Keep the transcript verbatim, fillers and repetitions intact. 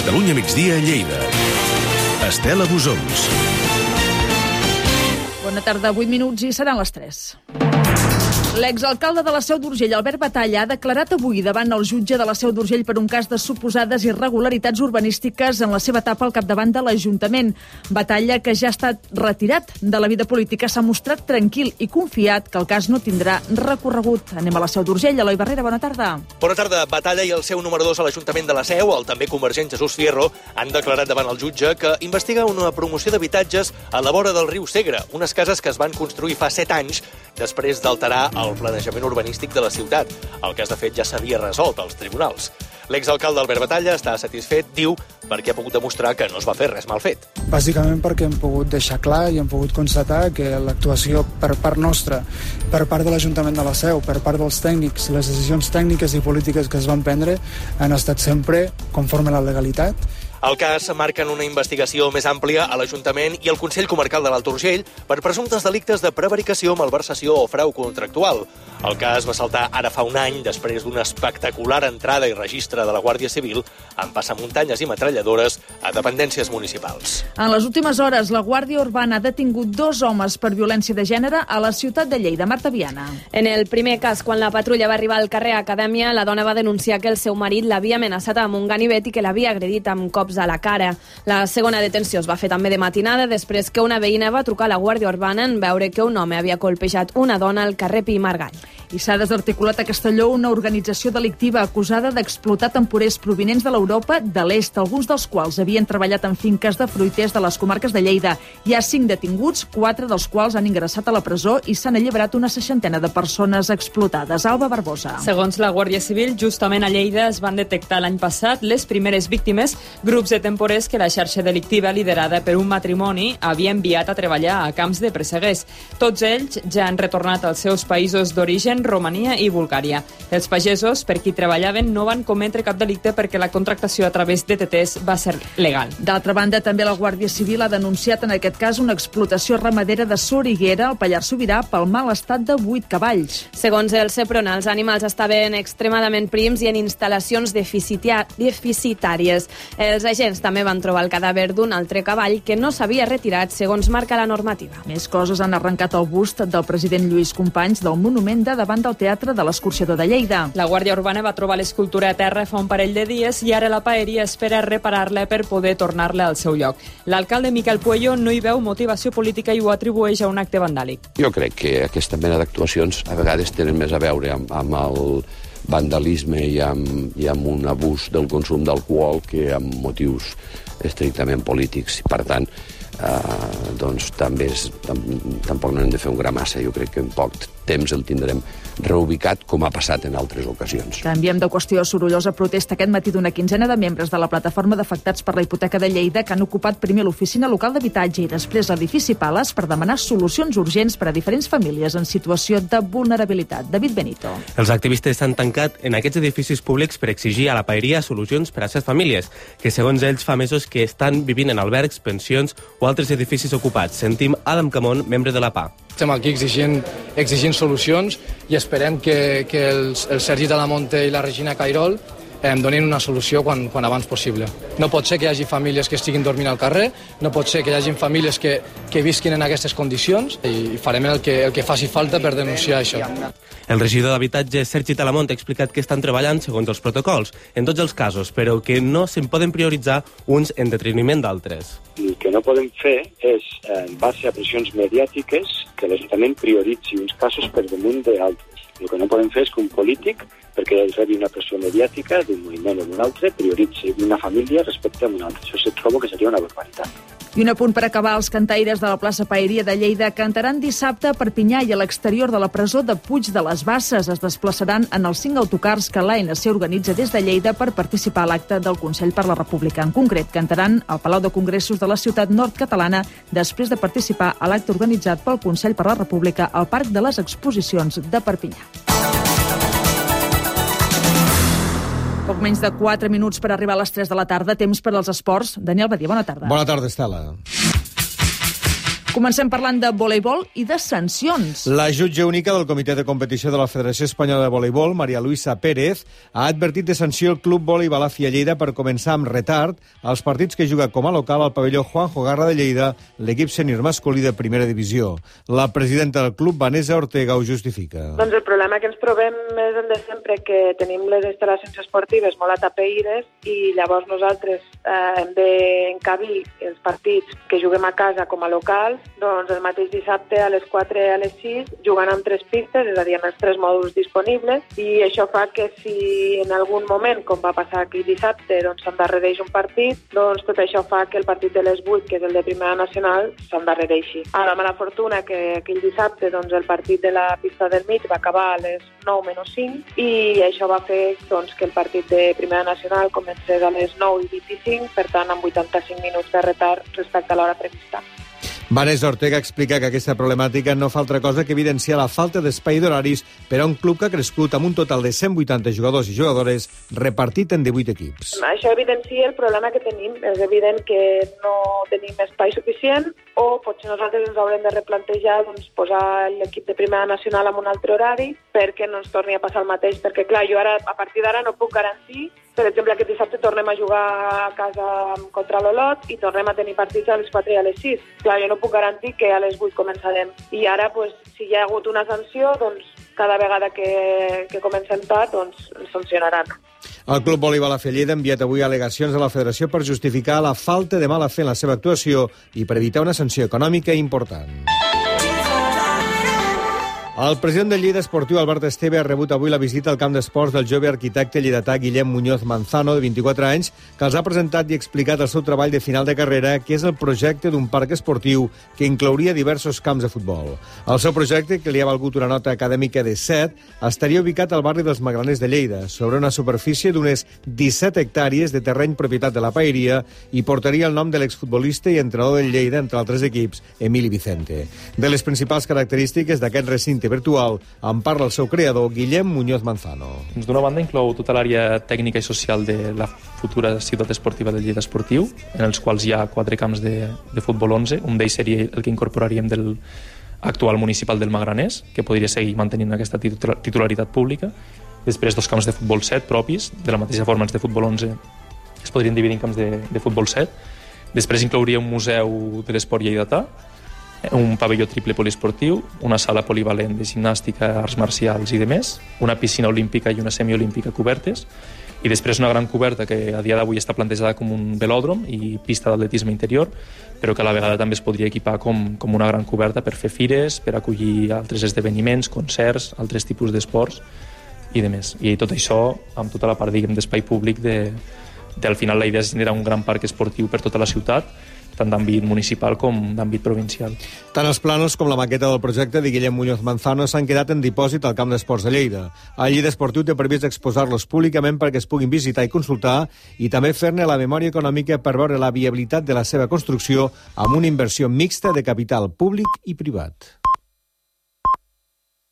Catalunya migdia a Lleida. Estela Busons. Bona tarda, vuit minuts i seran les tres. L'exalcalde de la Seu d'Urgell, Albert Batalla, ha declarat avui davant el jutge de la Seu d'Urgell per un cas de suposades irregularitats urbanístiques en la seva etapa al capdavant de l'Ajuntament. Batalla, que ja ha estat retirat de la vida política, s'ha mostrat tranquil i confiat que el cas no tindrà recorregut. Anem a la Seu d'Urgell. Eloi Barrera, bona tarda. Bona tarda. Batalla i el seu número dos a l'Ajuntament de la Seu, el també convergent Jesús Fierro, han declarat davant el jutge que investiga una promoció d'habitatges a la vora del riu Segre, unes cases que es van construir fa set anys després d'alterar el planejament urbanístic de la ciutat. El cas, de fet, ja s'havia resolt als tribunals. L'exalcalde Albert Batalla està satisfet, diu, perquè ha pogut demostrar que no es va fer res mal fet. Bàsicament perquè hem pogut deixar clar i hem pogut constatar que l'actuació per part nostra, per part de l'Ajuntament de la Seu, per part dels tècnics, les decisions tècniques i polítiques que es van prendre han estat sempre conforme a la legalitat. El cas marca en una investigació més àmplia a l'Ajuntament i al Consell Comarcal de l'Alt Urgell per presumptes delictes de prevaricació, malversació o frau contractual. El cas va saltar ara fa un any després d'una espectacular entrada i registre de la Guàrdia Civil amb passamuntanyes i metralladores a dependències municipals. En les últimes hores, la Guàrdia Urbana ha detingut dos homes per violència de gènere a la ciutat de Lleida. Marta Viana. En el primer cas, quan la patrulla va arribar al carrer Acadèmia, la dona va denunciar que el seu marit l'havia amenaçat amb un ganivet i que l'havia agredit amb cops a la cara. La segona detenció es va fer també de matinada, després que una veïna va trucar a la Guàrdia Urbana en veure que un home havia colpejat una dona al carrer Pi i Margall. I s'ha desarticulat a Castelló una organització delictiva acusada d'explotar temporers provinents de l'Europa de l'Est, alguns dels quals havien treballat en finques de fruiters de les comarques de Lleida. Hi ha cinc detinguts, quatre dels quals han ingressat a la presó i s'han alliberat una seixantena de persones explotades. Alba Barbosa. Segons la Guàrdia Civil, justament a Lleida es van detectar l'any passat les primeres víctimes, grups de temporers que la xarxa delictiva liderada per un matrimoni havia enviat a treballar a camps de presseguers. Tots ells ja han retornat als seus països d'origen, Romania i Bulgària. Els pagesos, per qui treballaven, no van cometre cap delicte perquè la contractació a través de T Ts va ser legal. D'altra banda, també la Guàrdia Civil ha denunciat en aquest cas una explotació ramadera de Soriguera, al Pallars Sobirà, pel mal estat de vuit cavalls. Segons el Seprona, els animals estaven extremadament prims i en instal·lacions deficitàries. Els agents també van trobar el cadàver d'un altre cavall que no s'havia retirat segons marca la normativa. Més coses. Han arrencat el bust del president Lluís Companys del monument de davant del Teatre de l'Escorxador de Lleida. La Guàrdia Urbana va trobar l'escultura a terra fa un parell de dies i ara la paeria espera reparar-la per poder tornar-la al seu lloc. L'alcalde Miquel Puello no hi veu motivació política i ho atribueix a un acte vandàlic. Jo crec que aquesta mena d'actuacions a vegades tenen més a veure amb, amb el vandalisme i amb, i amb un abús del consum d'alcohol que amb motius estrictament polítics. Per tant, eh, doncs també és, tam, tampoc no hem de fer un gra massa. Jo crec que en poc temps el tindrem reubicat, com ha passat en altres ocasions. Canviem de qüestió. Sorollosa protesta aquest matí d'una quinzena de membres de la plataforma d'afectats per la hipoteca de Lleida que han ocupat primer l'oficina local d'habitatge i després l'edifici Pales per demanar solucions urgents per a diferents famílies en situació de vulnerabilitat. David Benito. Els activistes s'han tancat en aquests edificis públics per exigir a la paeria solucions per a aquestes famílies, que segons ells fa mesos que estan vivint en albergs, pensions o altres edificis ocupats. Sentim Adam Camón, membre de la P A. Estem aquí exigint, exigint solucions i esperem que, que els, el Sergi Talamonte i la Regina Cairol eh, donin una solució quan, quan abans possible. No pot ser que hi hagi famílies que estiguin dormint al carrer, no pot ser que hi hagi famílies que, que visquin en aquestes condicions i farem el que, el que faci falta per denunciar això. El regidor d'Habitatge, Sergi Talamonte, ha explicat que estan treballant segons els protocols en tots els casos, però que no se'n poden prioritzar uns en detriment d'altres. El que no podem fer és, en base a pressions mediàtiques, que l'Ajuntament prioritzi uns casos per damunt d'altres. El que no podem fer és que un polític, perquè rebi una pressió mediàtica d'un moviment o d'un altre, prioritzi una família respecte a una altra. Això se trobo que seria una barbaritat. I un apunt per acabar. Els cantaires de la plaça Paeria de Lleida cantaran dissabte a Perpinyà i a l'exterior de la presó de Puig de les Basses. Es desplaçaran en els cinc autocars que l'A N C organitza des de Lleida per participar a l'acte del Consell per la República. En concret, cantaran al Palau de Congressos de la ciutat nord-catalana després de participar a l'acte organitzat pel Consell per la República al Parc de les Exposicions de Perpinyà. Poc menys de quatre minuts per arribar a les tres de la tarda. Temps per als esports. Daniel Badia, bona tarda. Bona tarda, Estela. Comencem parlant de voleibol i de sancions. La jutge única del Comitè de Competició de la Federació Espanyola de Voleibol, Maria Luisa Pérez, ha advertit de sanció el Club Vòlei Balàfia Lleida per començar amb retard els partits que juga com a local al pavelló Juanjo Garra de Lleida, l'equip sènior masculí de primera divisió. La presidenta del club, Vanessa Ortega, ho justifica. Doncs el problema que ens trobem és el de sempre, que tenim les instal·lacions esportives molt atapeïdes i llavors nosaltres eh, hem d'encabir els partits que juguem a casa com a locals, doncs el mateix dissabte a les quatre i a les sis jugant amb tres pistes, és a dir, amb els tres mòduls disponibles, i això fa que si en algun moment, com va passar aquell dissabte, doncs s'endarrereix un partit, doncs tot això fa que el partit de les vuit, que és el de Primera Nacional, s'endarrereixi. A la mala fortuna que aquell dissabte doncs, el partit de la pista del mig va acabar a les nou menys cinc i això va fer doncs, que el partit de Primera Nacional comencés a les nou i vint-i-cinc, per tant amb vuitanta-cinc minuts de retard respecte a l'hora prevista. Vanessa Ortega explica que aquesta problemàtica no fa altra cosa que evidenciar la falta d'espai d'horaris per a un club que ha crescut amb un total de cent vuitanta jugadors i jugadores repartit en divuit equips. Això evidencia el problema que tenim. És evident que no tenim espai suficient o potser nosaltres ens haurem de replantejar doncs, posar l'equip de Primera Nacional en un altre horari perquè no ens torni a passar el mateix. Perquè, clar, jo ara, a partir d'ara no puc garantir. Per exemple, aquest dissabte tornem a jugar a casa contra l'Olot i tornem a tenir partits a les quatre i a les sis. Clar, jo no puc garantir que a les vuit començarem. I ara, pues, si hi ha hagut una sanció, doncs cada vegada que, que comencem tard, doncs ens sancionaran. El Club Vòlei Balàfia Lleida ha enviat avui al·legacions a la Federació per justificar la falta de mala fe en la seva actuació i per evitar una sanció econòmica important. El president del Lleida Esportiu, Albert Esteve, ha rebut avui la visita al camp d'esports del jove arquitecte lleidatà Guillem Muñoz Manzano, de vint-i-quatre anys, que els ha presentat i explicat el seu treball de final de carrera, que és el projecte d'un parc esportiu que inclouria diversos camps de futbol. El seu projecte, que li ha valgut una nota acadèmica de set, estaria ubicat al barri dels Magraners de Lleida, sobre una superfície d'unes disset hectàrees de terreny propietat de la Paeria i portaria el nom de l'exfutbolista i entrenador del Lleida, entre altres equips, Emili Vicente. De les principals característiques d'aquest recinte virtual en parla el seu creador, Guillem Muñoz Manzano. D'una banda inclou tota l'àrea tècnica i social de la futura ciutat esportiva del Lleida Esportiu, en els quals hi ha quatre camps de, de futbol onze, un d'ells seria el que incorporaríem del actual municipal del Magraners, que podria seguir mantenint aquesta titularitat pública. Després dos camps de futbol set propis, de la mateixa forma els de futbol onze es podrien dividir en camps de, de futbol set. Després inclouria un museu de l'esport lleidatà, un pavelló triple poliesportiu, una sala polivalent de gimnàstica, arts marcials i demés, una piscina olímpica i una semiolímpica cobertes, i després una gran coberta que a dia d'avui està plantejada com un velòdrom i pista d'atletisme interior, però que a la vegada també es podria equipar com, com una gran coberta per fer fires, per acollir altres esdeveniments, concerts, altres tipus d'esports i demés. I tot això amb tota la part, diguem, d'espai públic de, de, al final la idea és generar un gran parc esportiu per tota la ciutat, tant d'àmbit municipal com d'àmbit provincial. Tant els planos com la maqueta del projecte de Guillem Muñoz Manzano s'han quedat en dipòsit al camp d'esports de Lleida. El Lleida Esportiu té previst exposar-los públicament perquè es puguin visitar i consultar i també fer-ne la memòria econòmica per veure la viabilitat de la seva construcció amb una inversió mixta de capital públic i privat.